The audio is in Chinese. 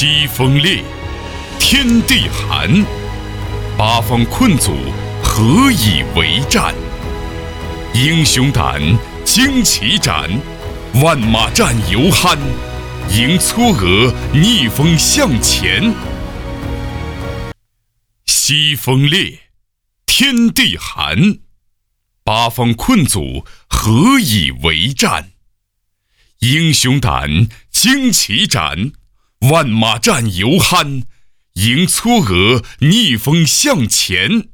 西风烈，天地寒，八方困阻，何以为战？英雄胆，旌旗展，万马战犹酣，迎嵯峨，逆风向前。西风烈，天地寒，八方困阻，何以为战？英雄胆，旌旗展，万马战犹酣，迎嵯峨，逆风向前。